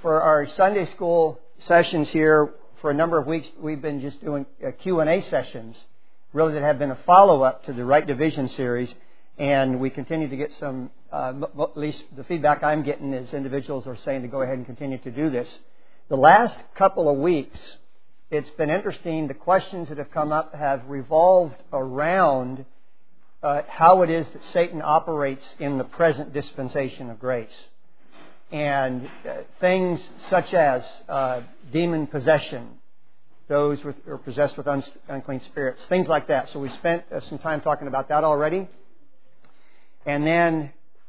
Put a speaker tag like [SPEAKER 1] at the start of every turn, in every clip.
[SPEAKER 1] for our Sunday school sessions here, for a number of weeks, we've been just doing Q&A sessions, really that have been a follow-up to the Right Division series. And we continue to get some, at least the feedback I'm getting is individuals are saying to go ahead and continue to do this. The last couple of weeks, it's been interesting. The questions that have come up have revolved around how it is that Satan operates in the present dispensation of grace. And things such as demon possession, those who are possessed with unclean spirits, things like that. So we spent some time talking about that already. And then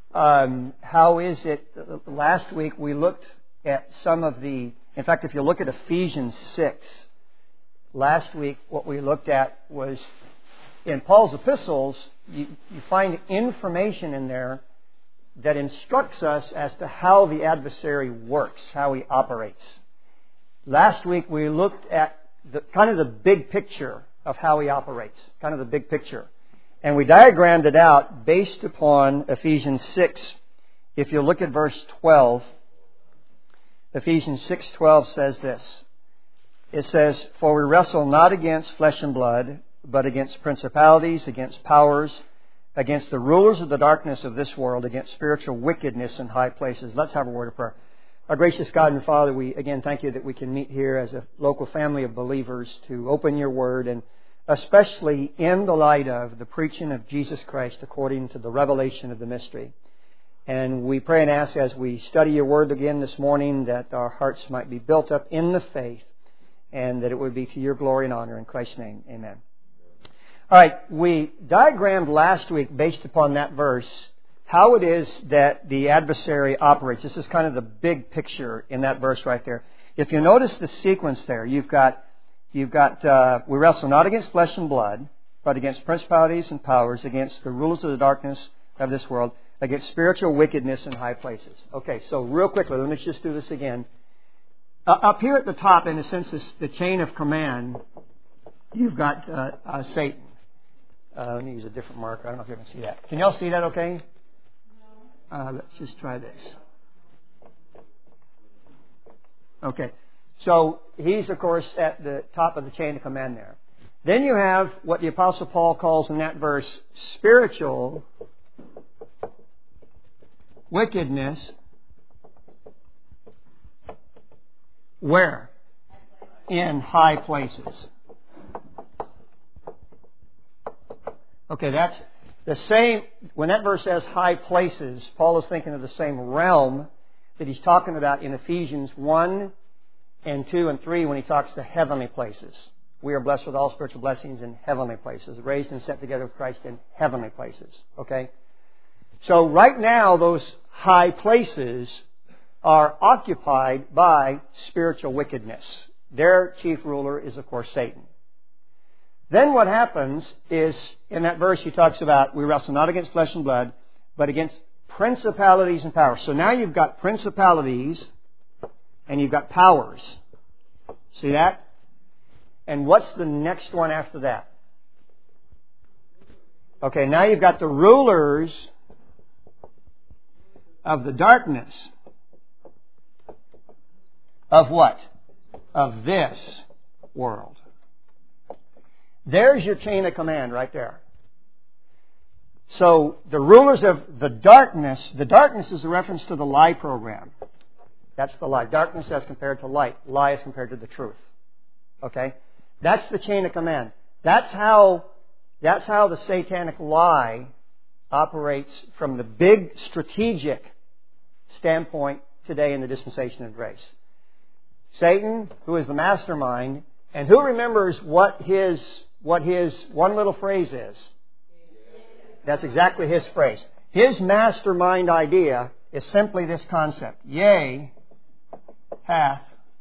[SPEAKER 1] how is it, last week we looked at some of the, in fact, if you look at Ephesians 6, last week what we looked at was, in Paul's epistles, you find information in there that instructs us as to how the adversary works, how he operates. Last week we looked at kind of the big picture of how he operates, kind of the big picture. And we diagrammed it out based upon Ephesians 6. If you look at verse 12, Ephesians 6:12 says this. It says, "For we wrestle not against flesh and blood, but against principalities, against powers, against the rulers of the darkness of this world, against spiritual wickedness in high places." Let's have a word of prayer. Our gracious God and Father, we again thank you that we can meet here as a local family of believers to open your word, and especially in the light of the preaching of Jesus Christ according to the revelation of the mystery. And we pray and ask as we study your word again this morning that our hearts might be built up in the faith and that it would be to your glory and honor. In Christ's name, amen. All right, we diagrammed last week based upon that verse how it is that the adversary operates. This is kind of the big picture in that verse right there. If you notice the sequence there, you've got we wrestle not against flesh and blood, but against principalities and powers, against the rulers of the darkness of this world, against spiritual wickedness in high places. Okay, so real quickly, let me just do this again. Up here at the top, in a sense, is the chain of command. You've got Satan. Let me use a different marker. I don't know if you can see that. Can you all see that okay? Let's just try this. Okay. So he's, of course, at the top of the chain of command there. Then you have what the Apostle Paul calls in that verse spiritual wickedness. Where? In high places. Okay, that's the same. When that verse says high places, Paul is thinking of the same realm that he's talking about in Ephesians 1 and 2 and 3 when he talks to heavenly places. We are blessed with all spiritual blessings in heavenly places, raised and set together with Christ in heavenly places. Okay? So right now, those high places are occupied by spiritual wickedness. Their chief ruler is, of course, Satan. Then what happens is, in that verse he talks about, we wrestle not against flesh and blood, but against principalities and powers. So now you've got principalities and you've got powers. See that? And what's the next one after that? Okay, now you've got the rulers of the darkness. Of what? Of this world. There's your chain of command right there. So the rulers of the darkness is a reference to the lie program. That's the lie. Darkness as compared to light. Lie as compared to the truth. Okay? That's the chain of command. That's how the satanic lie operates from the big strategic standpoint today in the dispensation of grace. Satan, who is the mastermind, and who remembers what his one little phrase is? That's exactly his phrase. His mastermind idea is simply this concept. Yea, hath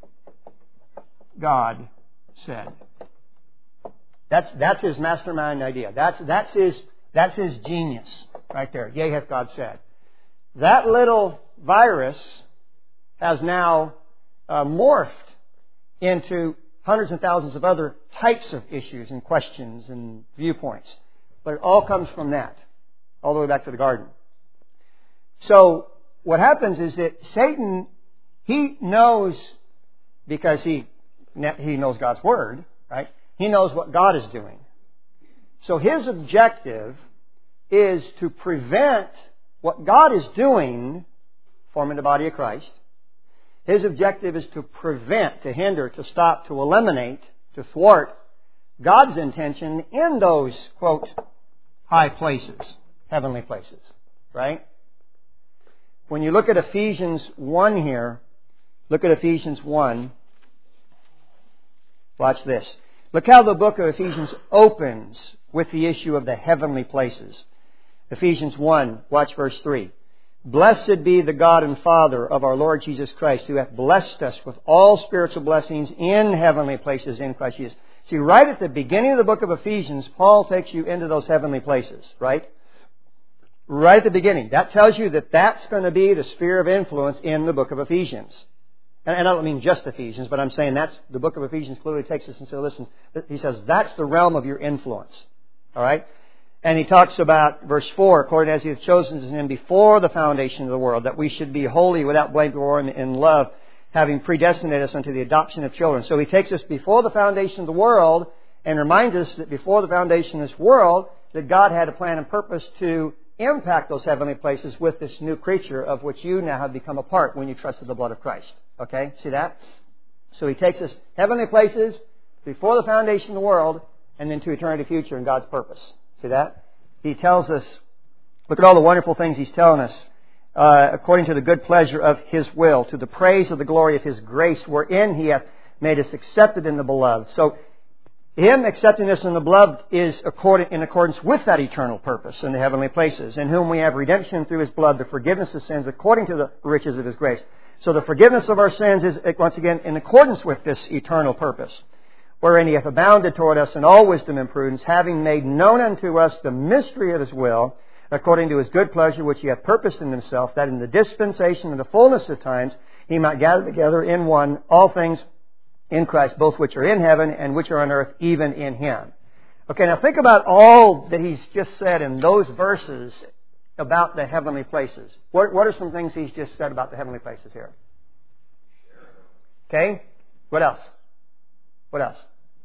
[SPEAKER 1] God said. That's his mastermind idea. That's his genius right there. Yea, hath God said. That little virus has now morphed into hundreds and thousands of other types of issues and questions and viewpoints. But it all comes from that, all the way back to the garden. So what happens is that Satan He knows, because he knows God's Word, right? He knows what God is doing. So his objective is to prevent what God is doing, forming the body of Christ. His objective is to prevent, to hinder, to stop, to eliminate, to thwart God's intention in those, quote, high places, heavenly places, right? When you look at Ephesians 1 here, look at Ephesians 1. Watch this. Look how the book of Ephesians opens with the issue of the heavenly places. Ephesians 1, watch verse 3. Blessed be the God and Father of our Lord Jesus Christ, who hath blessed us with all spiritual blessings in heavenly places in Christ Jesus. See, right at the beginning of the book of Ephesians, Paul takes you into those heavenly places, right? Right at the beginning. That tells you that that's going to be the sphere of influence in the book of Ephesians. And I don't mean just Ephesians, but I'm saying that's the book of Ephesians clearly takes us and says, listen, he says that's the realm of your influence. All right? And he talks about, verse 4, according as he hath chosen him before the foundation of the world, that we should be holy without blame before him in love, having predestinated us unto the adoption of children. So he takes us before the foundation of the world and reminds us that before the foundation of this world, that God had a plan and purpose to impact those heavenly places with this new creature of which you now have become a part when you trusted the blood of Christ. Okay? See that? So he takes us heavenly places before the foundation of the world and then to eternity future in God's purpose. See that? He tells us, look at all the wonderful things he's telling us, according to the good pleasure of his will, to the praise of the glory of his grace, wherein he hath made us accepted in the beloved. So him accepting us in the beloved is in accordance with that eternal purpose in the heavenly places, in whom we have redemption through his blood, the forgiveness of sins according to the riches of his grace. So the forgiveness of our sins is, once again, in accordance with this eternal purpose, wherein he hath abounded toward us in all wisdom and prudence, having made known unto us the mystery of his will, according to his good pleasure, which he hath purposed in himself, that in the dispensation of the fullness of times he might gather together in one all things in Christ, both which are in heaven and which are on earth, even in him. Okay, now think about all that he's just said in those verses about the heavenly places. What are some things he's just said about the heavenly places here? Okay, what else? What else?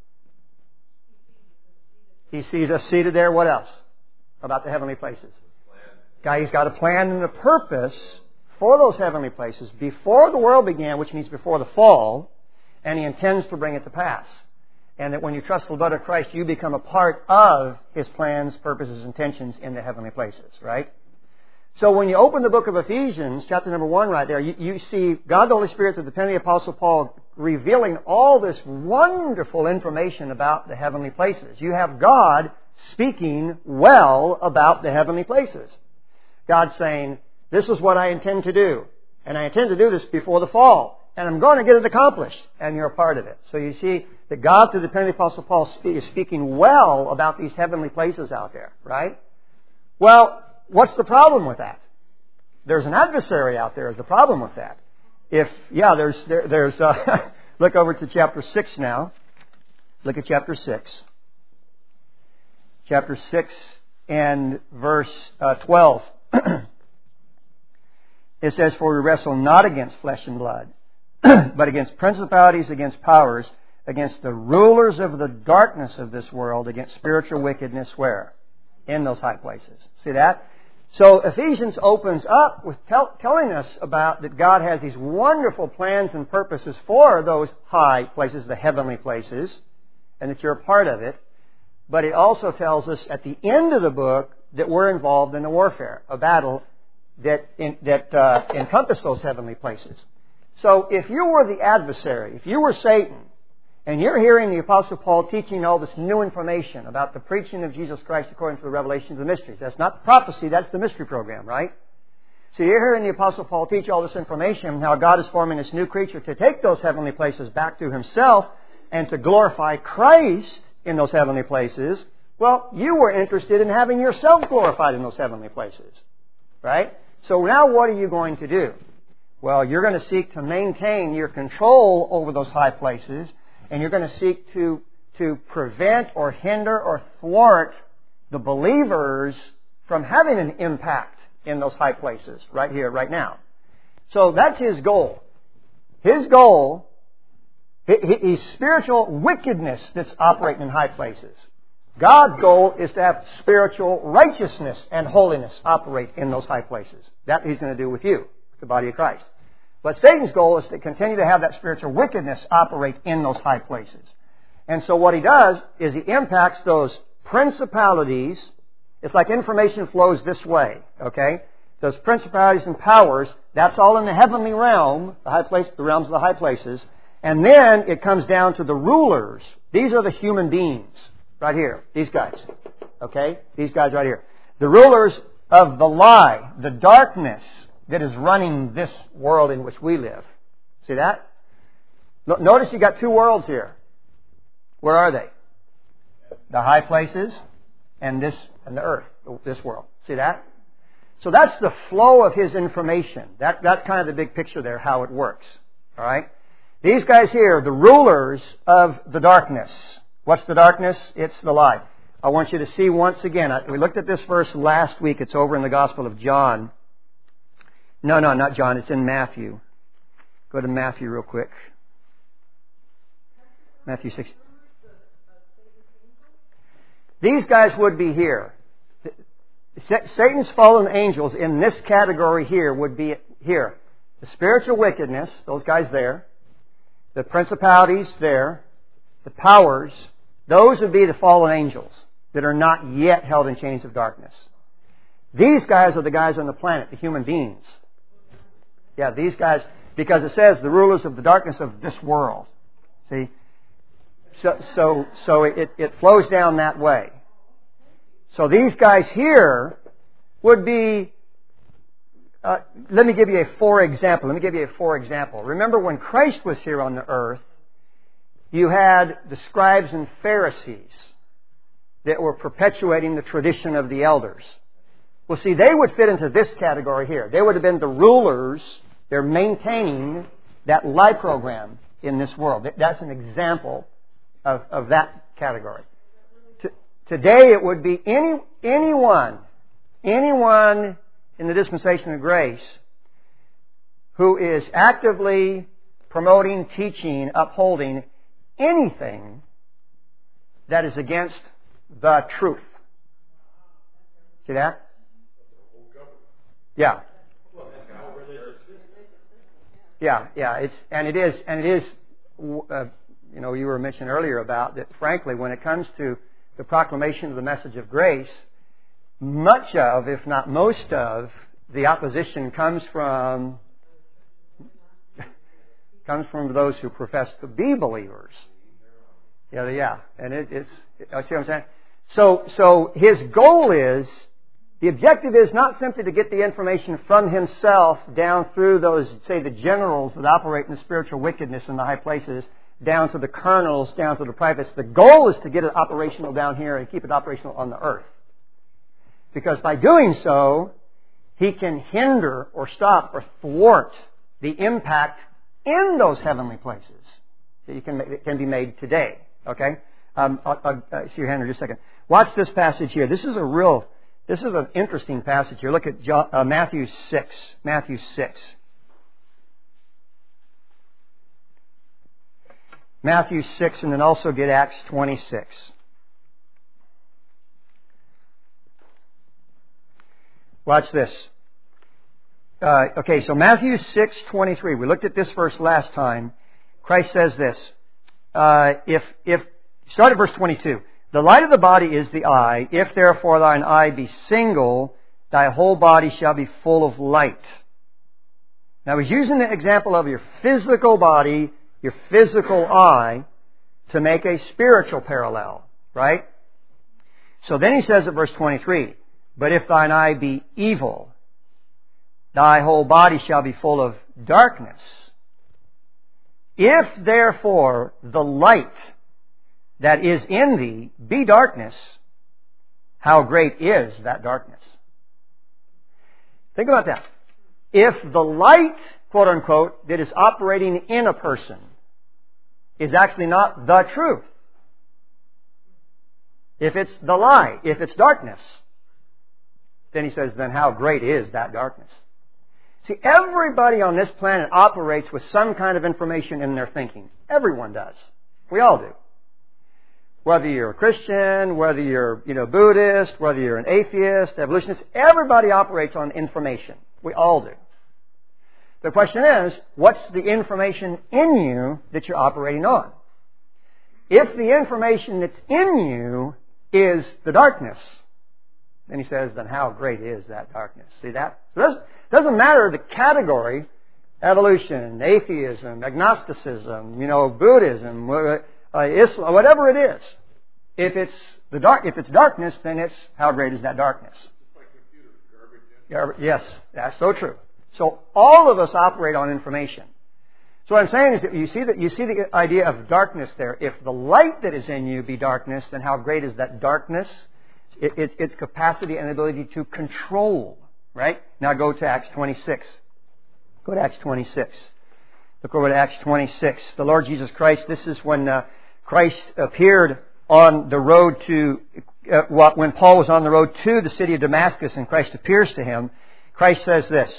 [SPEAKER 1] He sees us seated there. What else about the heavenly places? God, he's got a plan and a purpose for those heavenly places before the world began, which means before the fall, and he intends to bring it to pass. And that when you trust the blood of Christ, you become a part of his plans, purposes, intentions in the heavenly places, right? So when you open the book of Ephesians, chapter number 1 right there, you see God the Holy Spirit through the pen of the Apostle Paul revealing all this wonderful information about the heavenly places. You have God speaking well about the heavenly places. God saying, this is what I intend to do. And I intend to do this before the fall. And I'm going to get it accomplished. And you're a part of it. So you see that God through the pen of the Apostle Paul is speaking well about these heavenly places out there, right? Well, what's the problem with that? There's an adversary out there is the problem with that. Look over to chapter 6 now. Look at chapter 6. Chapter 6 and verse 12. It says, for we wrestle not against flesh and blood, but against principalities, against powers, against the rulers of the darkness of this world, against spiritual wickedness where? In those high places. See that? So Ephesians opens up with telling us about that God has these wonderful plans and purposes for those high places, the heavenly places, and that you're a part of it. But it also tells us at the end of the book that we're involved in a warfare, a battle that encompass those heavenly places. So if you were the adversary, if you were Satan, and you're hearing the Apostle Paul teaching all this new information about the preaching of Jesus Christ according to the revelation of the mysteries. That's not prophecy, that's the mystery program, right? So you're hearing the Apostle Paul teach all this information, how God is forming this new creature to take those heavenly places back to himself and to glorify Christ in those heavenly places. Well, you were interested in having yourself glorified in those heavenly places, right? So now what are you going to do? Well, you're going to seek to maintain your control over those high places, and you're going to seek to prevent or hinder or thwart the believers from having an impact in those high places right here, right now. So that's his goal. His goal, he's spiritual wickedness that's operating in high places. God's goal is to have spiritual righteousness and holiness operate in those high places. That He's going to do with you, the body of Christ. But Satan's goal is to continue to have that spiritual wickedness operate in those high places. And so what he does is he impacts those principalities. It's like information flows this way, okay? Those principalities and powers, that's all in the heavenly realm, the realms of the high places. And then it comes down to the rulers. These are the human beings. Right here. These guys. Okay? These guys right here. The rulers of the lie, the darkness that is running this world in which we live. See that? Notice you got two worlds here. Where are they? The high places and the earth, this world. See that? So that's the flow of his information. That's kind of the big picture there, how it works. All right? These guys here, the rulers of the darkness. What's the darkness? It's the lie. I want you to see once again. We looked at this verse last week. It's over in the Gospel of John. No, not John. It's in Matthew. Go to Matthew real quick. Matthew 6. These guys would be here. Satan's fallen angels in this category here would be here. The spiritual wickedness, those guys there. The principalities there. The powers, those would be the fallen angels that are not yet held in chains of darkness. These guys are the guys on the planet, the human beings. Yeah, these guys, because it says the rulers of the darkness of this world. See? So it flows down that way. So these guys here would be, let me give you a for example. Remember when Christ was here on the earth, you had the scribes and Pharisees that were perpetuating the tradition of the elders. Well, see, they would fit into this category here. They would have been the rulers. They're maintaining that lie program in this world. That's an example of that category. Today it would be anyone in the dispensation of grace who is actively promoting, teaching, upholding anything that is against the truth. See that? Yeah. It is. You were mentioning earlier about that. Frankly, when it comes to the proclamation of the message of grace, much of, if not most of, the opposition comes from those who profess to be believers. Yeah. And it's I see what I'm saying? So his goal is, the objective is not simply to get the information from himself down through those, say, the generals that operate in the spiritual wickedness in the high places, down to the colonels, down to the privates. The goal is to get it operational down here and keep it operational on the earth. Because by doing so, he can hinder or stop or thwart the impact in those heavenly places that can be made today. Okay? I'll see your hand in just a second. Watch this passage here. This is an interesting passage here. Look at Matthew 6. Matthew 6. Matthew 6, and then also get Acts 26. Watch this. So Matthew 6:23. We looked at this verse last time. Christ says this. Start at verse 22. The light of the body is the eye. If therefore thine eye be single, thy whole body shall be full of light. Now he's using the example of your physical body, your physical eye, to make a spiritual parallel, right? So then he says at verse 23, but if thine eye be evil, thy whole body shall be full of darkness. If therefore the light that is in thee be darkness, how great is that darkness? Think about that. If the light, quote unquote, that is operating in a person is actually not the truth, if it's the lie, if it's darkness, then he says, then how great is that darkness? See, everybody on this planet operates with some kind of information in their thinking. Everyone does. We all do. Whether you're a Christian, whether you're, Buddhist, whether you're an atheist, evolutionist, everybody operates on information. We all do. The question is, what's the information in you that you're operating on? If the information that's in you is the darkness, then he says, then how great is that darkness? See that? So it doesn't matter the category, evolution, atheism, agnosticism, Buddhism, Islam, whatever it is. If it's darkness, then it's how great is that darkness? Yes, that's so true. So all of us operate on information. So what I'm saying is that you see the idea of darkness there. If the light that is in you be darkness, then how great is that darkness? Its capacity and ability to control. Right? Now go to Acts 26. Go to Acts 26. Look over to Acts 26. The Lord Jesus Christ, this is when Christ appeared on the road to, when Paul was on the road to the city of Damascus and Christ appears to him. Christ says this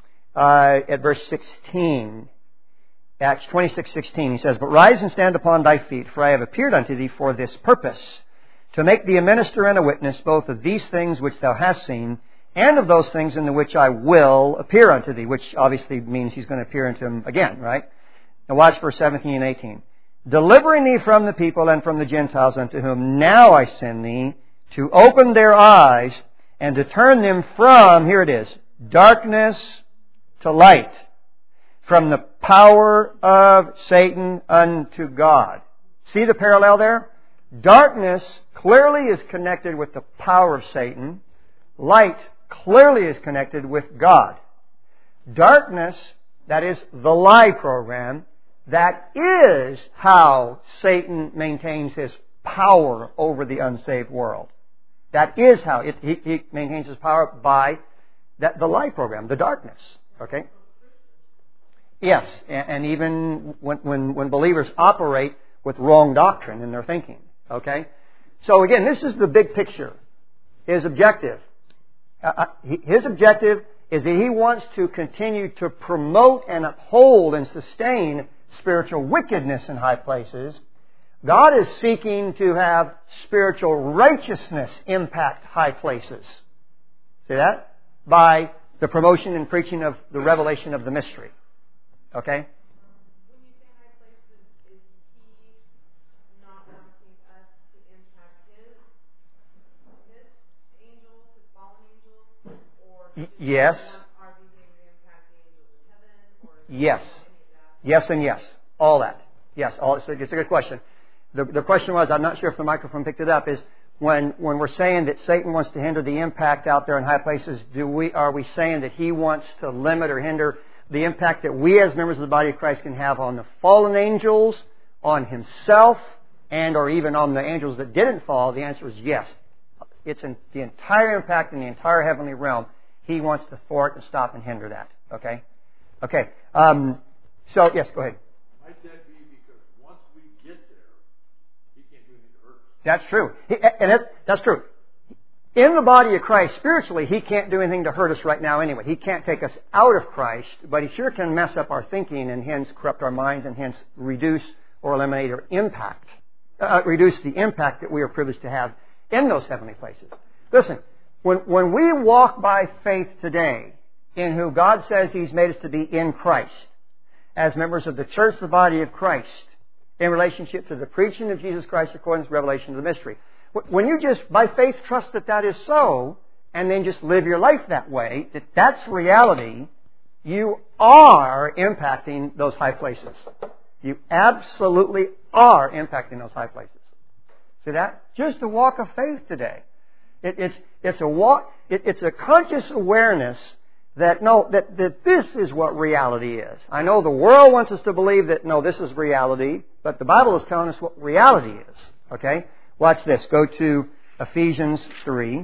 [SPEAKER 1] at verse 16. Acts 26:16. He says, "But rise and stand upon thy feet, for I have appeared unto thee for this purpose, to make thee a minister and a witness both of these things which thou hast seen, and of those things in the which I will appear unto thee," which obviously means he's going to appear unto him again, right? Now watch verse 17 and 18. "Delivering thee from the people and from the Gentiles, unto whom now I send thee, to open their eyes and to turn them from," here it is, "darkness to light, from the power of Satan unto God." See the parallel there? Darkness clearly is connected with the power of Satan. Light clearly is connected with God. Darkness, that is the lie program, that is how Satan maintains his power over the unsaved world. That is how he maintains his power, by the lie program, the darkness. Okay? Yes, and even when believers operate with wrong doctrine in their thinking. Okay? So again, this is the big picture. His objective. His objective is that he wants to continue to promote and uphold and sustain spiritual wickedness in high places. God is seeking to have spiritual righteousness impact high places. See that? By the promotion and preaching of the revelation of the mystery. Okay?
[SPEAKER 2] When you say high places, is he not wanting us to impact his angels, his fallen angels? Or
[SPEAKER 1] yes.
[SPEAKER 2] Our behavior to impact the angels in heaven? Or
[SPEAKER 1] yes. Yes and yes. All that. Yes. So it's a good question. The question was, I'm not sure if the microphone picked it up, is when we're saying that Satan wants to hinder the impact out there in high places, are we saying that he wants to limit or hinder the impact that we as members of the body of Christ can have on the fallen angels, on himself, and or even on the angels that didn't fall? The answer is yes. It's in the entire impact in the entire heavenly realm. He wants to thwart and stop and hinder that. Okay? Okay. So, yes, go ahead.
[SPEAKER 3] Might that be because once we get there, he can't do anything to hurt us?
[SPEAKER 1] That's true. That's true. In the body of Christ, spiritually, he can't do anything to hurt us right now anyway. He can't take us out of Christ, but he sure can mess up our thinking and hence corrupt our minds and hence reduce or eliminate or reduce the impact that we are privileged to have in those heavenly places. Listen, when we walk by faith today in who God says he's made us to be in Christ, as members of the church, the body of Christ, in relationship to the preaching of Jesus Christ according to the revelation of the mystery, when you just, by faith, trust that that is so, and then just live your life that way, that that's reality, you are impacting those high places. You absolutely are impacting those high places. See that? Just a walk of faith today. It's a walk. It's a conscious awareness that this is what reality is. I know the world wants us to believe that no, this is reality, but the Bible is telling us what reality is. Okay. Watch this. Go to Ephesians 3.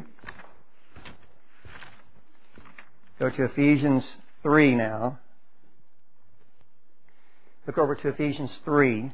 [SPEAKER 1] Go to Ephesians 3 now. Look over to Ephesians 3.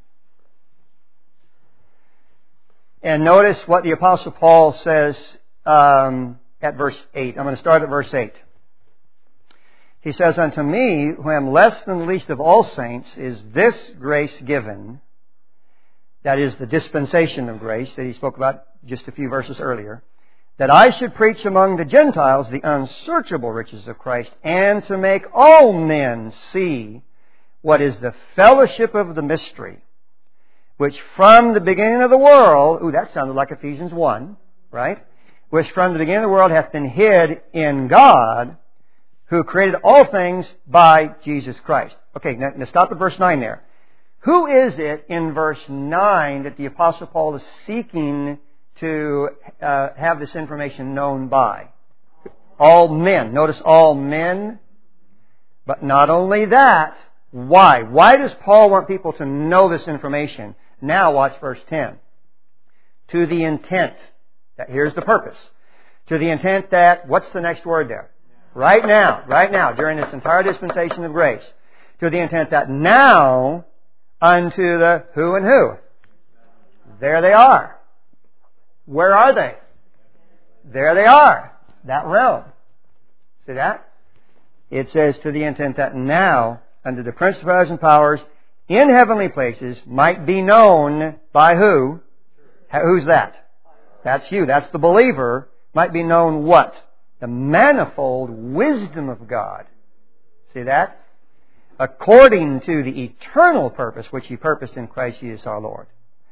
[SPEAKER 1] And notice what the Apostle Paul says at verse 8. I'm going to start at verse 8. He says, unto me, who am less than the least of all saints, is this grace given, that is the dispensation of grace that he spoke about just a few verses earlier, that I should preach among the Gentiles the unsearchable riches of Christ, and to make all men see what is the fellowship of the mystery, which from the beginning of the world, that sounded like Ephesians 1, right? Which from the beginning of the world hath been hid in God, who created all things by Jesus Christ. Okay, now stop at verse 9 there. Who is it in verse 9 that the Apostle Paul is seeking to have this information known by? All men. Notice all men. But not only that, why? Why does Paul want people to know this information? Now watch verse 10. To the intent, here's the purpose. To the intent that, what's the next word there? Right now, during this entire dispensation of grace. To the intent that now unto the who and who. There they are. Where are they? There they are. That realm. See that? It says to the intent that now unto the principalities and powers in heavenly places might be known by who? Who's that? That's you. That's the believer. Might be known what? The manifold wisdom of God. See that? According to the eternal purpose which He purposed in Christ Jesus our Lord.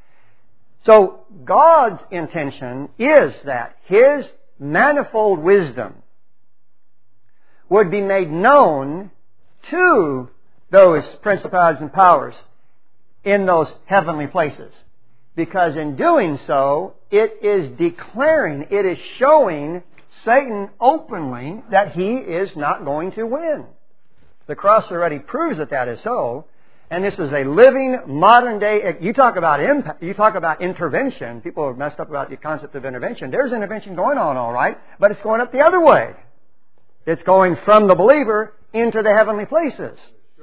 [SPEAKER 1] So God's intention is that His manifold wisdom would be made known to those principalities and powers in those heavenly places. Because in doing so, it is declaring, it is showing Satan openly that he is not going to win. The cross already proves that is so. And this is a living, modern day, you talk about impact, you talk about intervention. People have messed up about the concept of intervention. There's intervention going on, all right, but it's going up the other way. It's going from the believer into the heavenly places.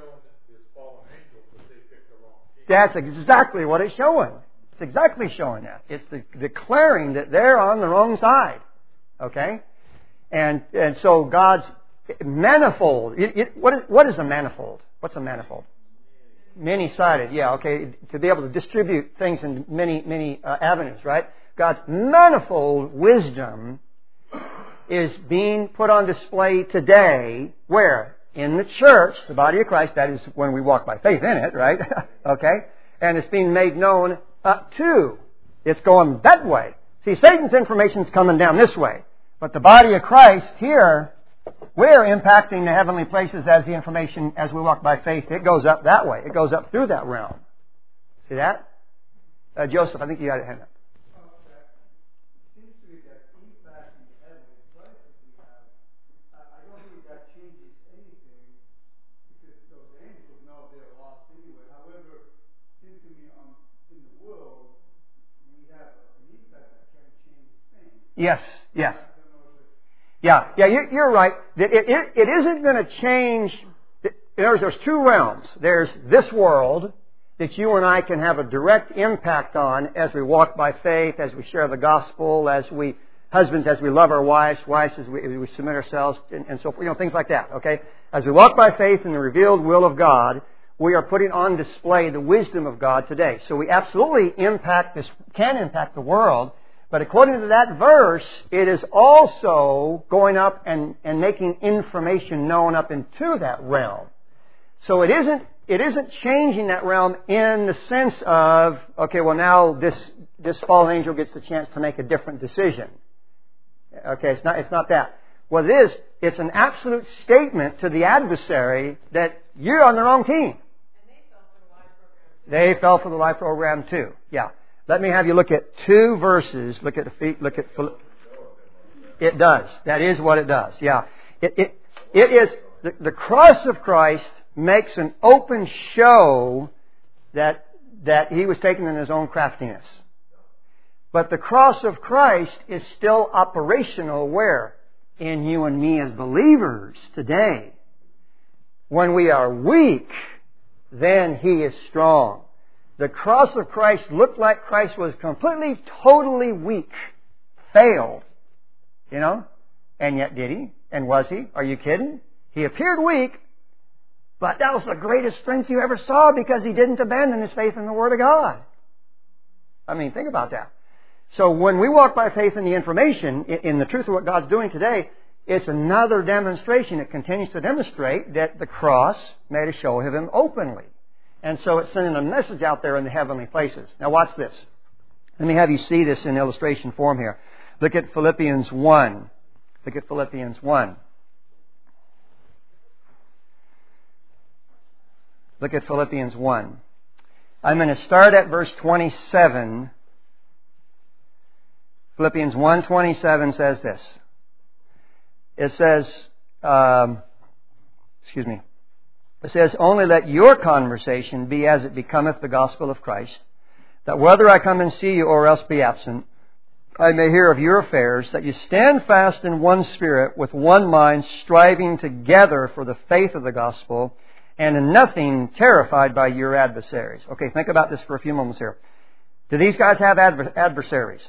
[SPEAKER 1] That's exactly what it's showing. It's exactly showing that. It's declaring that they're on the wrong side. Okay? And so God's manifold. What is a manifold? What's a manifold? Many-sided. Yeah, okay. To be able to distribute things in many avenues, right? God's manifold wisdom is being put on display today. Where? In the church, the body of Christ. That is when we walk by faith in it, right? Okay? And it's being made known to. It's going that way. See, Satan's information's coming down this way. But the body of Christ here, we're impacting the heavenly places as the information, as we walk by faith. It goes up that way. It goes up through that realm. See that? Joseph, I think you got a hand up.
[SPEAKER 4] It seems to me that impact in the heavenly places we have, I don't think that changes anything because those angels know they're lost anyway. However, it seems to me in the world, we have an impact that can change things.
[SPEAKER 1] Yes. Yeah, you're right. It isn't going to change. There's two realms. There's this world that you and I can have a direct impact on as we walk by faith, as we share the gospel, husbands, as we love our wives as we submit ourselves, and so forth, things like that, okay? As we walk by faith in the revealed will of God, we are putting on display the wisdom of God today. So we absolutely can impact the world. But according to that verse, it is also going up and making information known up into that realm. So it isn't changing that realm in the sense of, okay, well now this fallen angel gets the chance to make a different decision. Okay, it's not that. What it is, it's an absolute statement to the adversary that you're on the wrong team. And they fell for the life program too. Yeah. Let me have you look at two verses. Look at the feet. It does. That is what it does. Yeah. It is the cross of Christ makes an open show that He was taken in His own craftiness. But the cross of Christ is still operational where? In you and me as believers today. When we are weak, then He is strong. The cross of Christ looked like Christ was completely, totally weak. Failed. And yet did He? And was He? Are you kidding? He appeared weak, but that was the greatest strength you ever saw because he didn't abandon his faith in the Word of God. I mean, think about that. So when we walk by faith in the information, in the truth of what God's doing today, it's another demonstration. It continues to demonstrate that the cross made a show of Him openly. And so it's sending a message out there in the heavenly places. Now watch this. Let me have you see this in illustration form here. Look at Philippians 1. Look at Philippians 1. Look at Philippians 1. I'm going to start at verse 27. Philippians 1:27 says this. It says, It says, only let your conversation be as it becometh the gospel of Christ, that whether I come and see you or else be absent, I may hear of your affairs, that you stand fast in one spirit, with one mind, striving together for the faith of the gospel, and in nothing terrified by your adversaries. Okay, think about this for a few moments here. Do these guys have adversaries?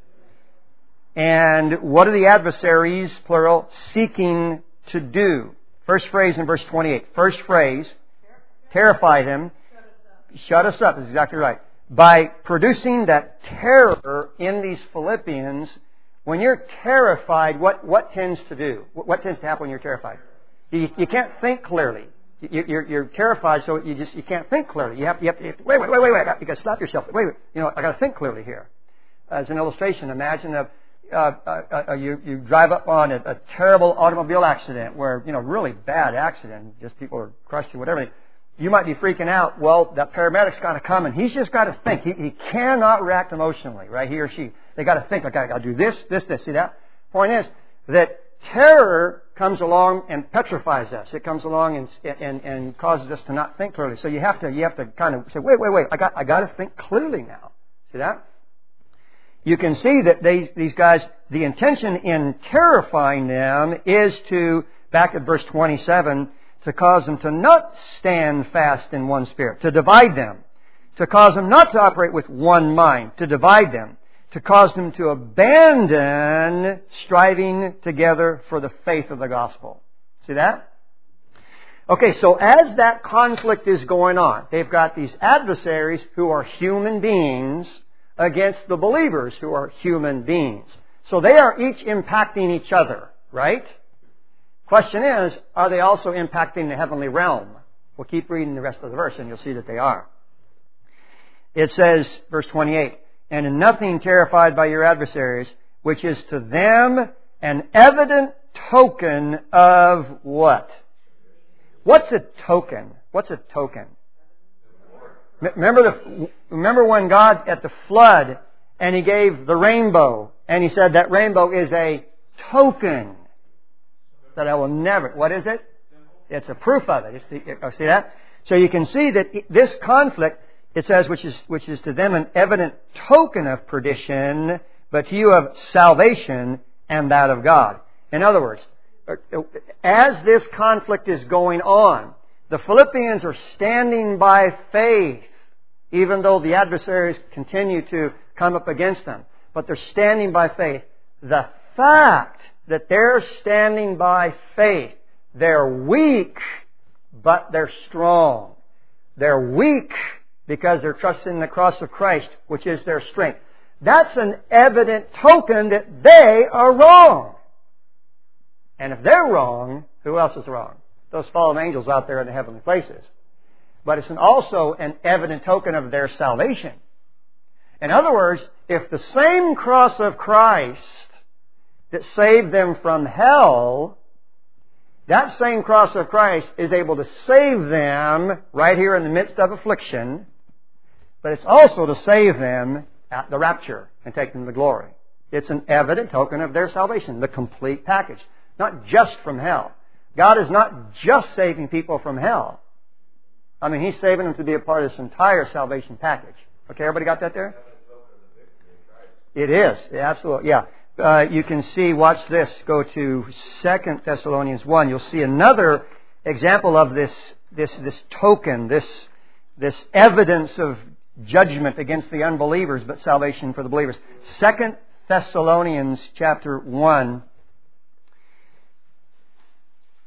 [SPEAKER 1] And what are the adversaries, plural, seeking to do? First phrase in verse 28. First phrase, terrify them. Shut us up. That's exactly right. By producing that terror in these Philippians, when you're terrified, what tends to do? What tends to happen when you're terrified? You can't think clearly. You're terrified, so you can't think clearly. You have to wait. You got to stop yourself. Wait. I got to think clearly here. As an illustration, imagine you drive up on a terrible automobile accident where, really bad accident, just people are crushed and whatever. You might be freaking out. Well, that paramedic's got to come and he's just got to think. He cannot react emotionally, right? He or she. They got to think, okay, I got to do this. See that? Point is that terror comes along and petrifies us. It comes along and causes us to not think clearly. So you have to kind of say, wait. I got to think clearly now. See that? You can see that these guys, the intention in terrifying them is to, back at verse 27, to cause them to not stand fast in one spirit, to divide them, to cause them not to operate with one mind, to divide them, to cause them to abandon striving together for the faith of the gospel. See that? Okay, so as that conflict is going on, they've got these adversaries who are human beings against the believers who are human beings. So they are each impacting each other, right? Question is, are they also impacting the heavenly realm? We'll keep reading the rest of the verse and you'll see that they are. It says, verse 28, and in nothing terrified by your adversaries, which is to them an evident token of what? What's a token? What's a token? Remember when God at the flood and He gave the rainbow and He said that rainbow is a token that I will never. What is it? It's a proof of it. See that? So you can see that this conflict, it says, which is to them an evident token of perdition, but to you of salvation and that of God. In other words, as this conflict is going on, the Philippians are standing by faith, even though the adversaries continue to come up against them. But they're standing by faith. The fact that they're standing by faith, they're weak, but they're strong. They're weak because they're trusting the cross of Christ, which is their strength. That's an evident token that they are wrong. And if they're wrong, who else is wrong? Those fallen angels out there in the heavenly places. But it's also an evident token of their salvation. In other words, if the same cross of Christ that saved them from hell, that same cross of Christ is able to save them right here in the midst of affliction, but it's also to save them at the rapture and take them to glory. It's an evident token of their salvation, the complete package. Not just from hell. God is not just saving people from hell. I mean, He's saving them to be a part of this entire salvation package. Okay, everybody got that there? It is. Absolutely. Yeah. You can see, watch this, go to 2 Thessalonians 1. You'll see another example of this token, this evidence of judgment against the unbelievers, but salvation for the believers. 2 Thessalonians chapter 1.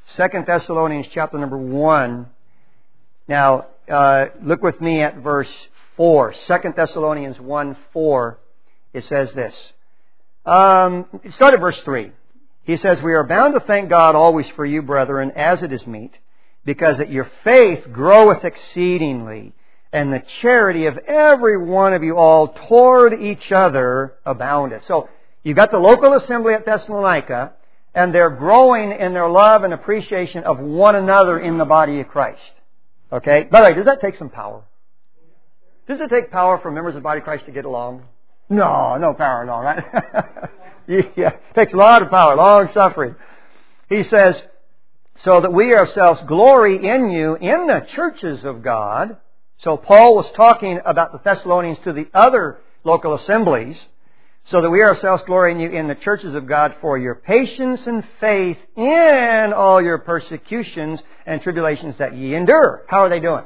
[SPEAKER 1] 2 Thessalonians chapter number 1. Now, look with me at verse 4. 2 Thessalonians 1:4. It says this. Start at verse 3. He says, "We are bound to thank God always for you, brethren, as it is meet, because that your faith groweth exceedingly, and the charity of every one of you all toward each other aboundeth." So, you've got the local assembly at Thessalonica, and they're growing in their love and appreciation of one another in the body of Christ. Okay? By the way, does that take some power? Does it take power for members of the body of Christ to get along? No power at all, right? Yeah, it takes a lot of power, long suffering. He says, "So that we ourselves glory in you in the churches of God." So Paul was talking about the Thessalonians to the other local assemblies. "So that we ourselves glory in you in the churches of God for your patience and faith in all your persecutions and tribulations that ye endure." How are they doing?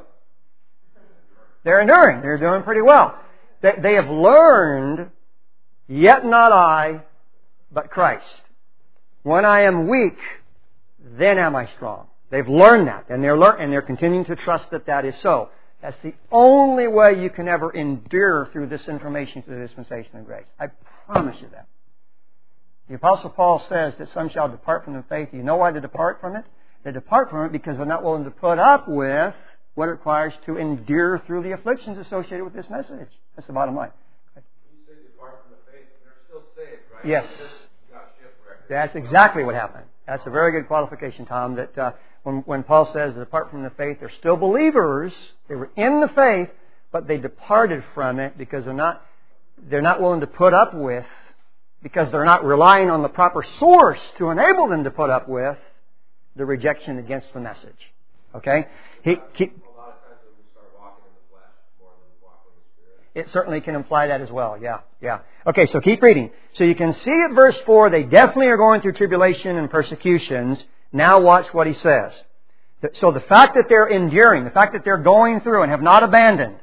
[SPEAKER 1] They're enduring. They're doing pretty well. They have learned, "Yet not I, but Christ. When I am weak, then am I strong." They've learned that, and they're continuing to trust that that is so. That's the only way you can ever endure through this information, through the dispensation of grace. I promise you that. The Apostle Paul says that some shall depart from the faith. You know why they depart from it? They depart from it because they're not willing to put up with what it requires to endure through the afflictions associated with this message. That's the bottom line.
[SPEAKER 3] You say depart from the faith, they're still saved, right?
[SPEAKER 1] Yes.
[SPEAKER 3] Got shipwrecked.
[SPEAKER 1] That's exactly what happened. That's a very good qualification, Tom, that when Paul says depart from the faith, they're still believers. They were in the faith, but they departed from it because they're not willing to put up with, because they're not relying on the proper source to enable them to put up with the rejection against the message. Okay?
[SPEAKER 3] A lot of times when we start walking in the flesh more than walking in the Spirit.
[SPEAKER 1] It certainly can imply that as well. Yeah. Okay, so keep reading. So you can see at verse 4, they definitely are going through tribulation and persecutions. Now watch what he says. So the fact that they're enduring, the fact that they're going through and have not abandoned,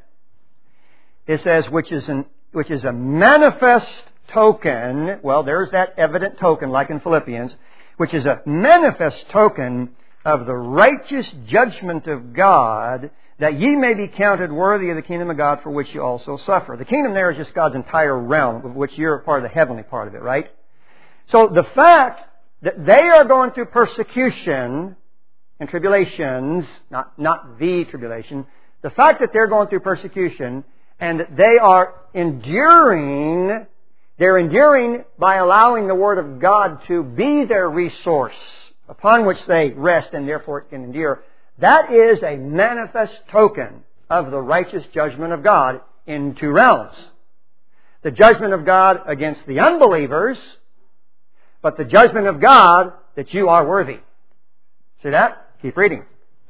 [SPEAKER 1] it says, which is a manifest token. Well, there's that evident token, like in Philippians, which is a manifest token of the righteous judgment of God, that ye may be counted worthy of the kingdom of God, for which you also suffer. The kingdom there is just God's entire realm, of which you're a part of the heavenly part of it, right? So the fact that they are going through persecution and tribulations, not the tribulation, the fact that they're going through persecution and that they are enduring, they're enduring by allowing the Word of God to be their resource upon which they rest and therefore can endure. That is a manifest token of the righteous judgment of God in two realms. The judgment of God against the unbelievers, but the judgment of God that you are worthy. See that? Keep reading.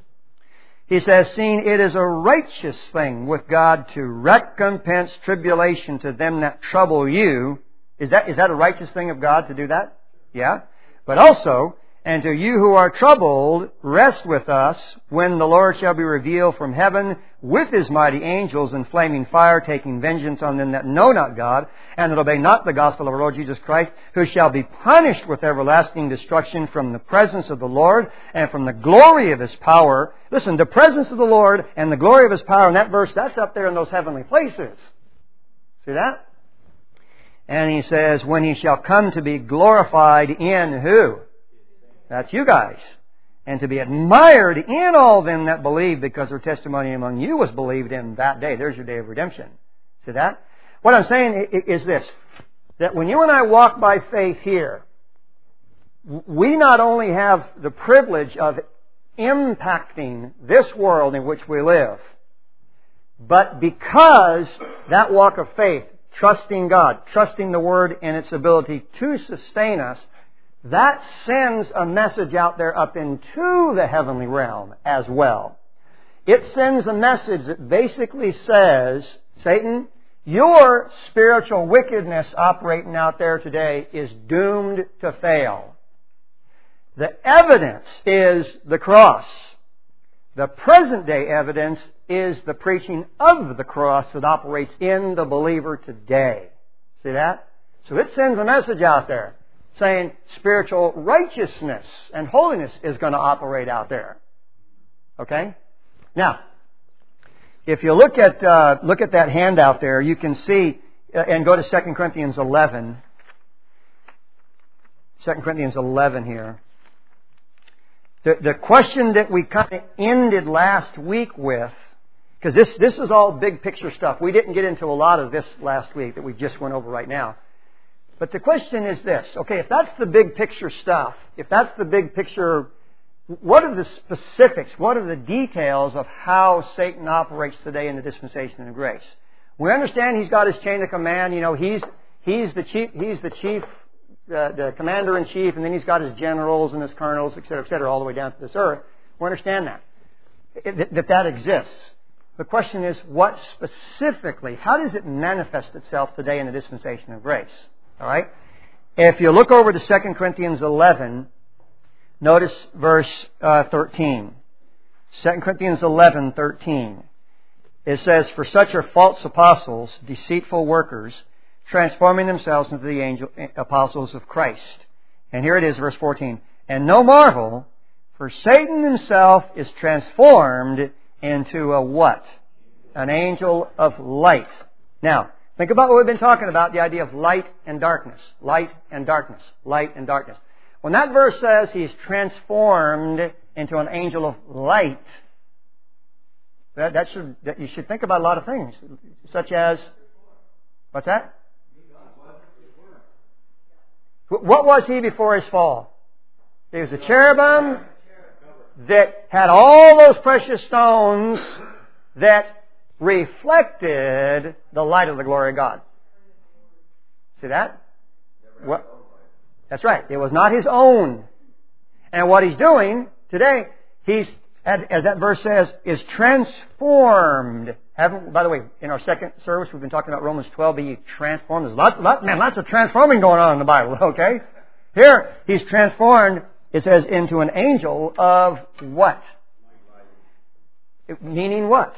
[SPEAKER 1] He says, "Seeing it is a righteous thing with God to recompense tribulation to them that trouble you." Is that a righteous thing of God to do that? Yeah. But also, "And to you who are troubled, rest with us when the Lord shall be revealed from heaven with His mighty angels in flaming fire, taking vengeance on them that know not God, and that obey not the gospel of our Lord Jesus Christ, who shall be punished with everlasting destruction from the presence of the Lord and from the glory of His power." Listen, the presence of the Lord and the glory of His power, in that verse, that's up there in those heavenly places. See that? And he says, "When He shall come to be glorified in" who? That's you guys. "And to be admired in all them that believe, because their testimony among you was believed in that day." There's your day of redemption. See that? What I'm saying is this, that when you and I walk by faith here, we not only have the privilege of impacting this world in which we live, but because that walk of faith, trusting God, trusting the Word and its ability to sustain us, that sends a message out there up into the heavenly realm as well. It sends a message that basically says, Satan, your spiritual wickedness operating out there today is doomed to fail. The evidence is the cross. The present day evidence is the preaching of the cross that operates in the believer today. See that? So it sends a message out there. saying spiritual righteousness and holiness is going to operate out there. Okay? Now, if you look at that handout there, you can see, and go to 2 Corinthians 11. 2 Corinthians 11 here. The question that we kind of ended last week with, because this is all big picture stuff. We didn't get into a lot of this last week that we just went over right now. But the question is this. Okay, if that's the big picture stuff, if that's the big picture, what are the specifics, what are the details of how Satan operates today in the dispensation of grace? We understand he's got his chain of command. You know, he's the chief, the commander-in-chief, and then he's got his generals and his colonels, et cetera, all the way down to this earth. We understand that exists. The question is, what specifically, how does it manifest itself today in the dispensation of grace? All right? If you look over to 2 Corinthians 11, notice verse 13. 2 Corinthians 11:13. It says, "For such are false apostles, deceitful workers, transforming themselves into the apostles of Christ." And here it is, verse 14. "And no marvel, for Satan himself is transformed into a what? An angel of light." Now, think about what we've been talking about, the idea of light and darkness. Light and darkness. Light and darkness. When that verse says he's transformed into an angel of light, you should think about a lot of things, such as, what's that? What was he before his fall? He was a cherubim that had all those precious stones that reflected the light of the glory of God. See that? What? That's right. It was not his own. And what he's doing today, he's, as that verse says, is transformed. By the way, in our second service, we've been talking about Romans 12, be transformed. There's lots of transforming going on in the Bible, okay? Here, he's transformed, it says, into an angel of what? Meaning what?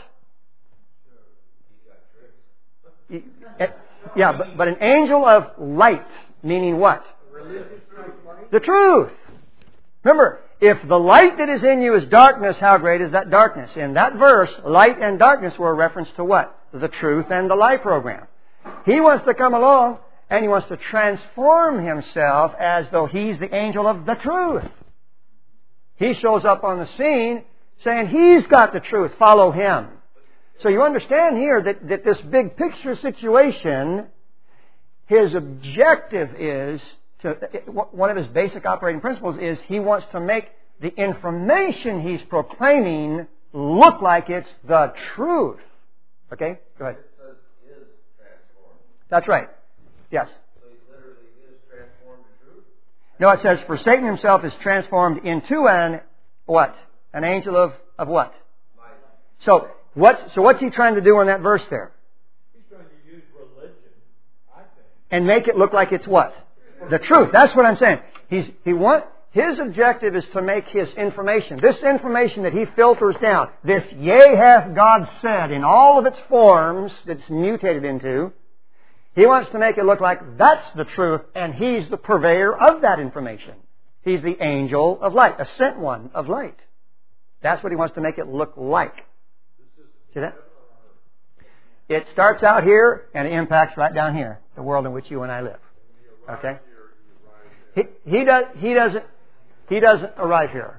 [SPEAKER 1] Yeah, but an angel of light, meaning what? The truth. Remember, if the light that is in you is darkness, how great is that darkness? In that verse, light and darkness were a reference to what? The truth and the light program. He wants to come along and he wants to transform himself as though he's the angel of the truth. He shows up on the scene saying he's got the truth, follow him. So you understand here that this big picture situation, his objective is, one of his basic operating principles is he wants to make the information he's proclaiming look like it's the truth. Okay? Go ahead.
[SPEAKER 5] It says is transformed.
[SPEAKER 1] That's right. Yes.
[SPEAKER 5] So he literally is transformed to truth?
[SPEAKER 1] No, it says, for Satan himself is transformed into an what? An angel of what?
[SPEAKER 5] Light.
[SPEAKER 1] So what's he trying to do in that verse there?
[SPEAKER 3] He's trying to use religion, I think.
[SPEAKER 1] And make it look like it's what? The truth. That's what I'm saying. His objective is to make his information, this information that he filters down, this yea hath God said in all of its forms that's mutated into, he wants to make it look like that's the truth and he's the purveyor of that information. He's the angel of light, a sent one of light. That's what he wants to make it look like. See that? It starts out here and it impacts right down here, the world in which you and I live. Okay? He doesn't arrive here.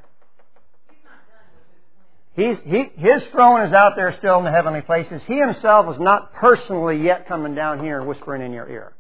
[SPEAKER 1] His throne is out there still in the heavenly places. He himself is not personally yet coming down here and whispering in your ear.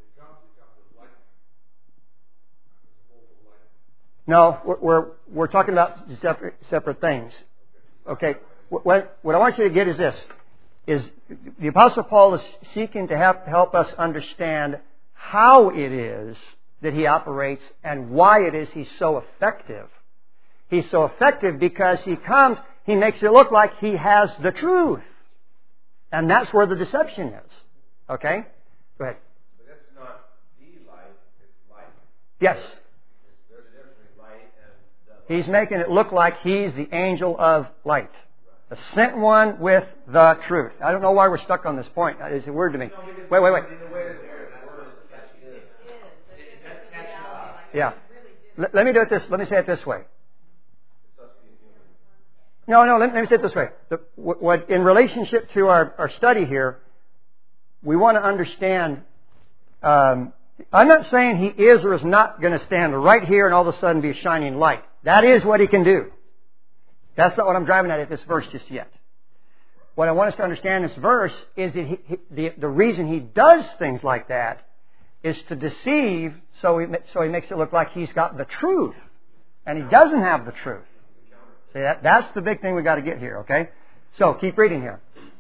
[SPEAKER 1] No, we're talking about separate things. Okay. What I want you to get is this: is the Apostle Paul is seeking to help us understand how it is that he operates and why it is he's so effective. He's so effective because he makes it look like he has the truth. And that's where the deception is. Okay? Go ahead.
[SPEAKER 5] But that's not the light, it's light.
[SPEAKER 1] Yes.
[SPEAKER 5] There's a difference between light and the light.
[SPEAKER 1] He's making it look like he's the angel of light. The sent one with the truth. I don't know why we're stuck on this point. It's a word to me. Wait. Yeah. Let me do it this. Let me say it this way.
[SPEAKER 5] It's us being human.
[SPEAKER 1] No. Let me say it this way. What in relationship to our study here, we want to understand. I'm not saying he is or is not going to stand right here and all of a sudden be a shining light. That is what he can do. That's not what I'm driving at this verse just yet. What I want us to understand in this verse is that the reason he does things like that is to deceive, so he makes it look like he's got the truth. And he doesn't have the truth. See, that's the big thing we've got to get here, okay? So, keep reading here.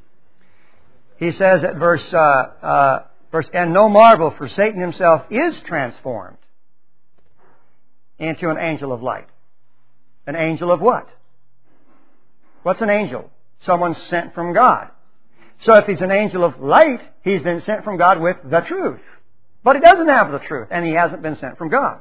[SPEAKER 1] He says at verse, and no marvel, for Satan himself is transformed into an angel of light. An angel of what? What's an angel? Someone sent from God. So if he's an angel of light, he's been sent from God with the truth. But he doesn't have the truth, and he hasn't been sent from God.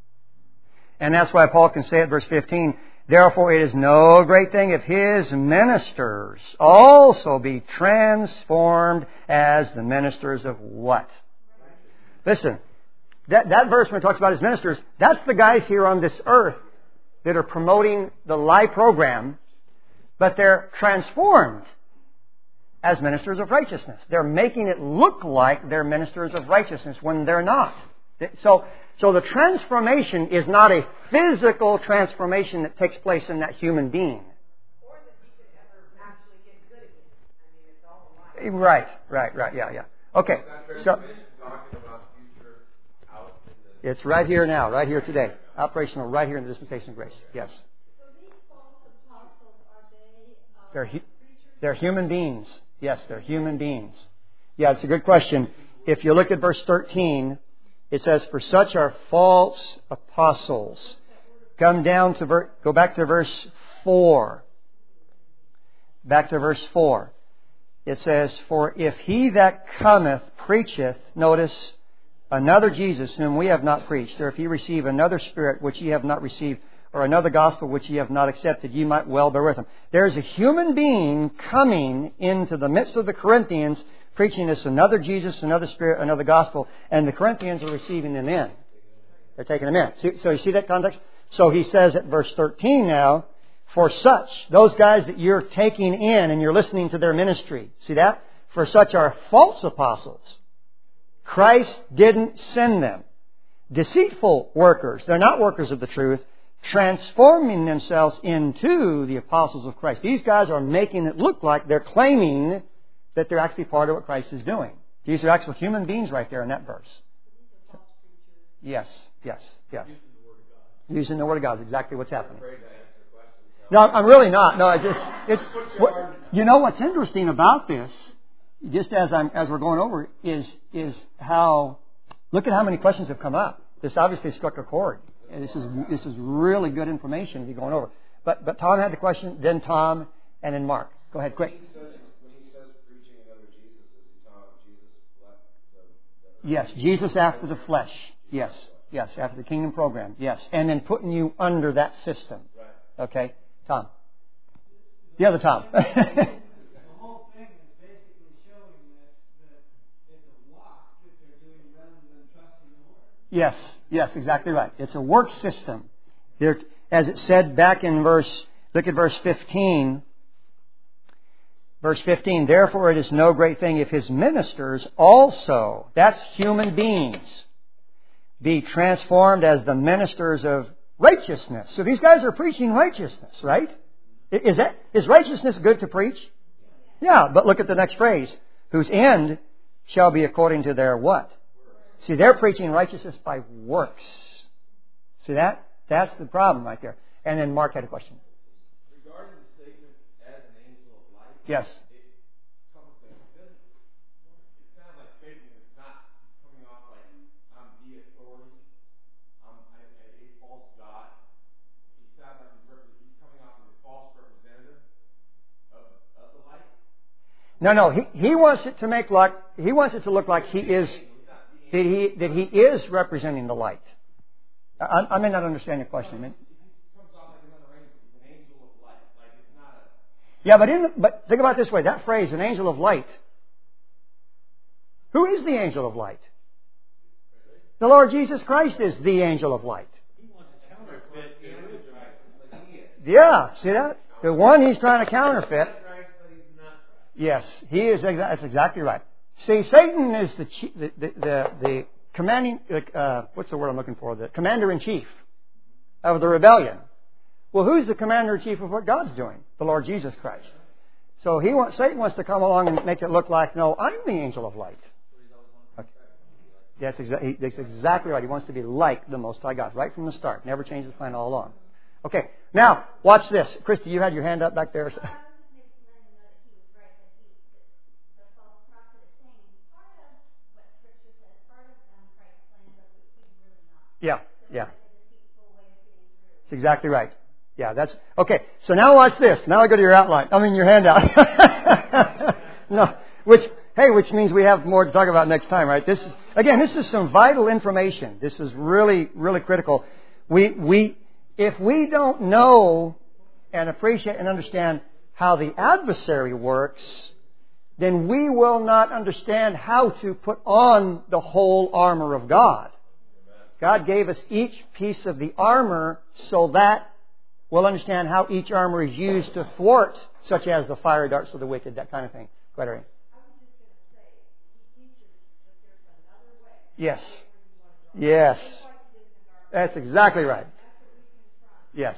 [SPEAKER 1] And that's why Paul can say at verse 15, therefore it is no great thing if his ministers also be transformed as the ministers of what? Listen, that verse when it talks about his ministers, that's the guys here on this earth that are promoting the lie program, but they're transformed as ministers of righteousness. They're making it look like they're ministers of righteousness when they're not. So the transformation is not a physical transformation that takes place in that human being.
[SPEAKER 2] Or that he could ever actually get good again. I mean, it's all a lie.
[SPEAKER 1] Right. Yeah. Okay. So
[SPEAKER 5] Talking about future out in the
[SPEAKER 1] it's right here now, right here today. Operational right here in the dispensation of grace. Yes.
[SPEAKER 6] So these false apostles, are they
[SPEAKER 1] They're human beings. Yes, they're human beings. Yeah, it's a good question. If you look at verse 13, it says, for such are false apostles. Come down to go back to verse 4. Back to verse 4. It says, for if he that cometh preacheth, notice, another Jesus whom we have not preached, or if ye receive another spirit which ye have not received, or another gospel which ye have not accepted, ye might well bear with him. There's a human being coming into the midst of the Corinthians, preaching this another Jesus, another spirit, another gospel, and the Corinthians are receiving them in. They're taking them in. So you see that context? So he says at verse 13 now, for such, those guys that you're taking in and you're listening to their ministry, see that? For such are false apostles. Christ didn't send them. Deceitful workers. They're not workers of the truth. Transforming themselves into the apostles of Christ. These guys are making it look like they're claiming that they're actually part of what Christ is doing. These are actual human beings right there in that verse. Yes. Using the Word of God is exactly what's happening. No, I'm really not. No, you know what's interesting about this, just as we're going over, is how, look at how many questions have come up. This obviously struck a chord. And this is really good information to be going over. But Tom had the question, then Tom, and then Mark. Go ahead, quick.
[SPEAKER 5] When he says preaching another Jesus, is he talking Jesus left
[SPEAKER 1] Yes, Jesus after the flesh. Yes, after the kingdom program. Yes, and then putting you under that system.
[SPEAKER 5] Right.
[SPEAKER 1] Okay, Tom. The other Tom.
[SPEAKER 4] The whole thing is basically showing that it's a walk that they're doing rather than trusting the Lord.
[SPEAKER 1] Yes, exactly right. It's a work system. There, as it said back in look at verse 15. Verse 15, therefore it is no great thing if his ministers also, that's human beings, be transformed as the ministers of righteousness. So these guys are preaching righteousness, right? Is righteousness good to preach? Yeah, but look at the next phrase. Whose end shall be according to their what? See, they're preaching righteousness by works. See that? That's the problem right there. And then Mark had a question.
[SPEAKER 3] Regarding the statement as an angel of light,
[SPEAKER 1] Yes.
[SPEAKER 3] It's kind of like Satan is not coming off like I'm the authority, I'm a false god. He sounds like he's coming off as a false representative of the light.
[SPEAKER 1] No. He wants it to look like he is that he is representing the light. I may not understand your question.
[SPEAKER 3] He comes off like another angel. He's an angel of light. Like it's not a.
[SPEAKER 1] Yeah, but think about it this way. That phrase, an angel of light. Who is the angel of light? The Lord Jesus Christ is the angel of light. Yeah, see that? The one he's trying to counterfeit. Yes, he is. That's exactly right. See, Satan is the commanding. What's the word I'm looking for? The commander-in-chief of the rebellion. Well, who's the commander-in-chief of what God's doing? The Lord Jesus Christ. So Satan wants to come along and make it look like, no, I'm the angel of light. Okay. That's exactly right. He wants to be like the Most High God right from the start. Never changed his plan all along. Okay, now watch this. Christy, you had your hand up back there. Yeah. That's exactly right. Yeah, that's okay. So now watch this. Now I go to your outline. Your handout. No, which means we have more to talk about next time, right? This is some vital information. This is really, really critical. If we don't know and appreciate and understand how the adversary works, then we will not understand how to put on the whole armor of God. God gave us each piece of the armor so that we'll understand how each armor is used to thwart, such as the fire darts of the wicked, that kind of thing. Go ahead, Irene. Yes. That's exactly right. Yes.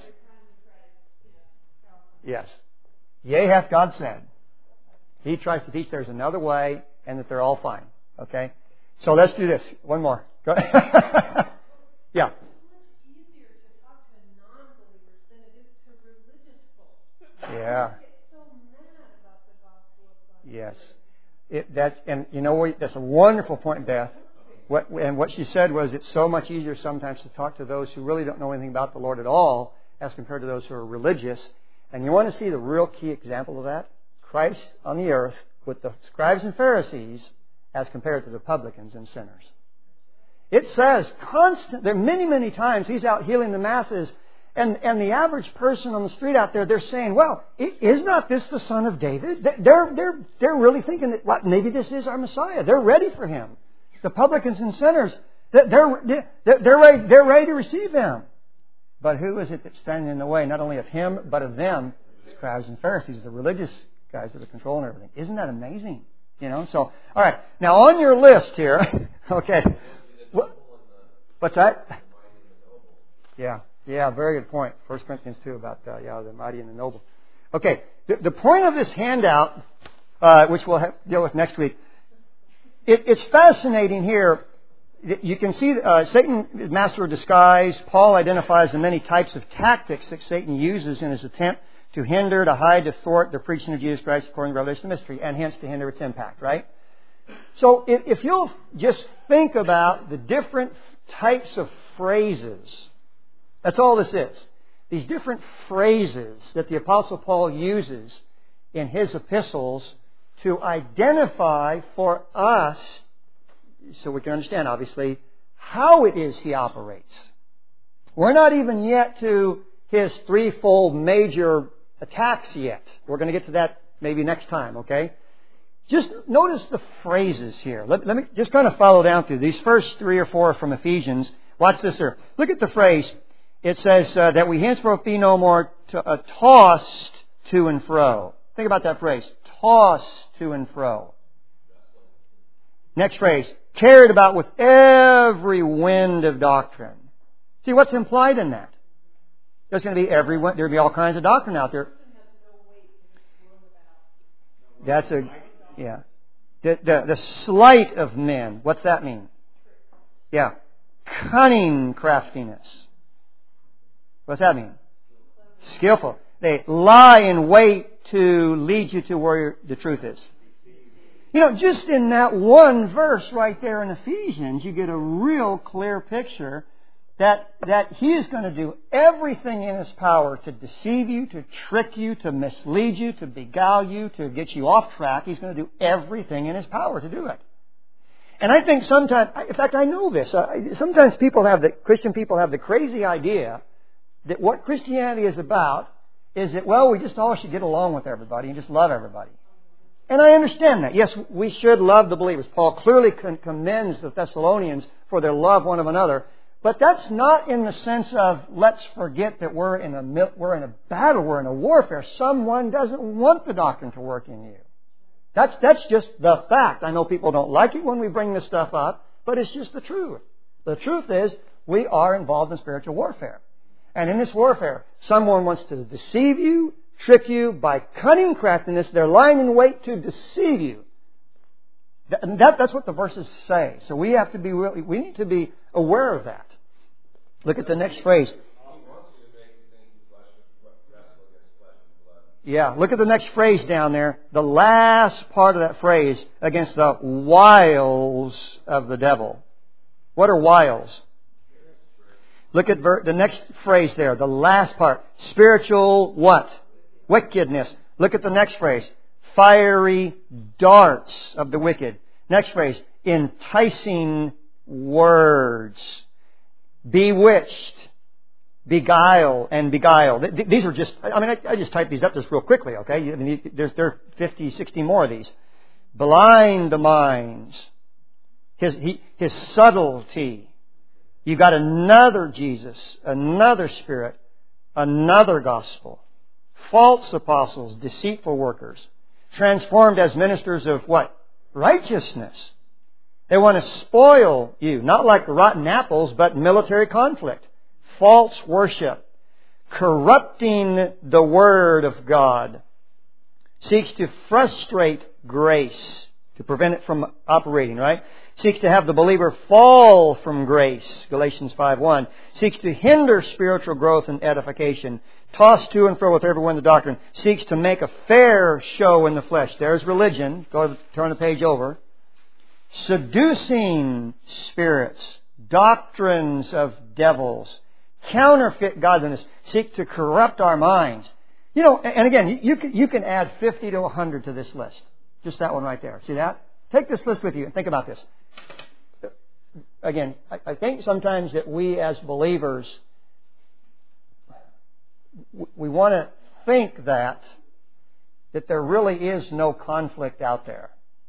[SPEAKER 1] Yea, hath God said. He tries to teach there's another way and that they're all fine. Okay? So let's do this. One more. Go ahead. Yeah. Yeah. Yes. That's a wonderful point, Beth. What she said was it's so much easier sometimes to talk to those who really don't know anything about the Lord at all as compared to those who are religious. And you want to see the real key example of that? Christ on the earth with the scribes and Pharisees as compared to the publicans and sinners. It says there are many, many times He's out healing the masses, and the average person on the street out there, they're saying, well, is not this the Son of David? They're really thinking that maybe this is our Messiah. They're ready for Him. The publicans and sinners, they're ready to receive Him. But who is it that's standing in the way, not only of Him, but of them? Scribes and Pharisees, the religious guys that are controlling everything. Isn't that amazing? So, all right. Now, on your list here, okay. What's that? Yeah, very good point. 1 Corinthians 2 about the mighty and the noble. Okay, the point of this handout, which we'll deal with next week, it's fascinating here. You can see Satan is master of disguise. Paul identifies the many types of tactics that Satan uses in his attempt to hinder, to hide, to thwart the preaching of Jesus Christ according to Revelation mystery, and hence to hinder its impact, right? So if you'll just think about the different types of phrases, that's all this is. These different phrases that the Apostle Paul uses in his epistles to identify for us, so we can understand, obviously, how it is he operates. We're not even yet to his threefold major attacks yet. We're going to get to that maybe next time, okay? Just notice the phrases here. Let me just kind of follow down through these first 3 or 4 from Ephesians. Watch this here. Look at the phrase. It says that we henceforth be no more tossed to and fro. Think about that phrase. Tossed to and fro. Next phrase. Carried about with every wind of doctrine. See, what's implied in that? There's going to be there'll be all kinds of doctrine out there. That's the sleight of men. What's that mean? Yeah. Cunning craftiness. What's that mean? Skillful. They lie in wait to lead you to where the truth is. Just in that one verse right there in Ephesians, you get a real clear picture that he is going to do everything in his power to deceive you, to trick you, to mislead you, to beguile you, to get you off track. He's going to do everything in his power to do it. And I think sometimes, in fact, I know this. Sometimes Christian people have the crazy idea that what Christianity is about is that, we just all should get along with everybody and just love everybody. And I understand that. Yes, we should love the believers. Paul clearly commends the Thessalonians for their love one of another. But that's not in the sense of let's forget that we're in a battle, we're in a warfare. Someone doesn't want the doctrine to work in you. That's just the fact. I know people don't like it when we bring this stuff up, but it's just the truth. The truth is we are involved in spiritual warfare. And in this warfare, someone wants to deceive you, trick you by cunning craftiness. They're lying in wait to deceive you. That's what the verses say. So we need to be aware of that. Look at the next phrase. Yeah, look at the next phrase down there. The last part of that phrase, against the wiles of the devil. What are wiles? Look at the next phrase there, the last part. Spiritual what? Wickedness. Look at the next phrase. Fiery darts of the wicked. Next phrase. Enticing words. Bewitched. Beguile and beguile. These are just, I just typed these up just real quickly, okay? There are 50, 60 more of these. Blind the minds. His subtlety. You've got another Jesus, another Spirit, another gospel. False apostles, deceitful workers. Transformed as ministers of what? Righteousness. They want to spoil you. Not like rotten apples, but military conflict. False worship. Corrupting the Word of God. Seeks to frustrate grace. To prevent it from operating, right? Seeks to have the believer fall from grace. Galatians 5:1. Seeks to hinder spiritual growth and edification. Tossed to and fro with every wind of doctrine. Seeks to make a fair show in the flesh. There's religion. Turn the page over. Seducing spirits. Doctrines of devils. Counterfeit godliness. Seek to corrupt our minds. And again, you can add 50 to 100 to this list. Just that one right there. See that? Take this list with you and think about this. Again, I think sometimes that we as believers, we want to think that there really is no conflict out there.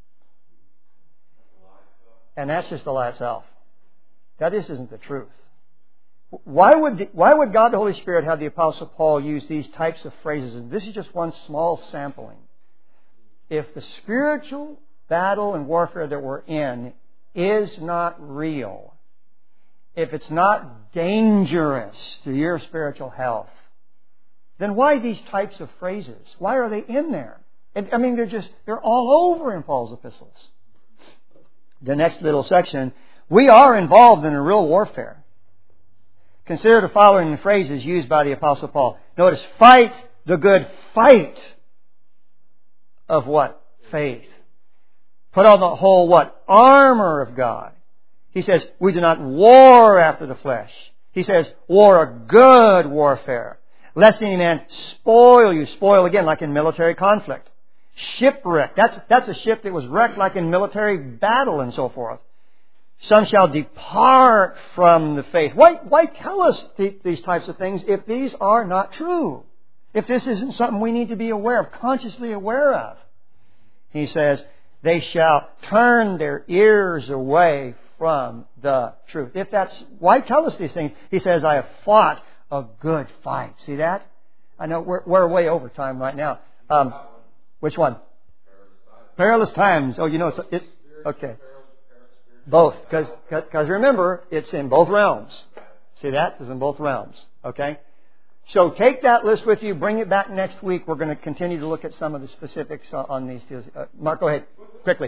[SPEAKER 1] And that's just the lie itself. That isn't the truth. Why would God the Holy Spirit have the Apostle Paul use these types of phrases? And this is just one small sampling. If the spiritual battle and warfare that we're in is not real, if it's not dangerous to your spiritual health, then why these types of phrases? Why are they in there? They're all over in Paul's epistles. The next little section, we are involved in a real warfare. Consider the following phrases used by the Apostle Paul. Notice, fight the good fight of what? Faith. Put on the whole what? Armor of God. He says, we do not war after the flesh. He says, war a good warfare. Lest any man spoil you. Spoil again, like in military conflict. Shipwreck. That's a ship that was wrecked like in military battle and so forth. Some shall depart from the faith. Why tell us these types of things if these are not true? If this isn't something we need to be aware of, consciously aware of? He says, they shall turn their ears away from the truth. Why tell us these things? He says, I have fought a good fight. See that? I know we're way over time right now. Which one? Perilous times. Oh, okay. Both. Because remember, it's in both realms. See that? It's in both realms. Okay? So take that list with you. Bring it back next week. We're going to continue to look at some of the specifics on these two. Mark, go ahead. Quickly.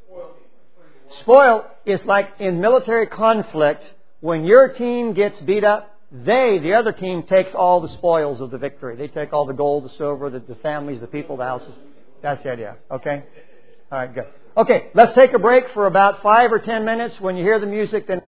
[SPEAKER 1] Spoil is like in military conflict, when your team gets beat up, the other team takes all the spoils of the victory. They take all the gold, the silver, the families, the people, the houses. That's the idea. Okay? All right, good. Okay, let's take a break for about 5 or 10 minutes. When you hear the music, then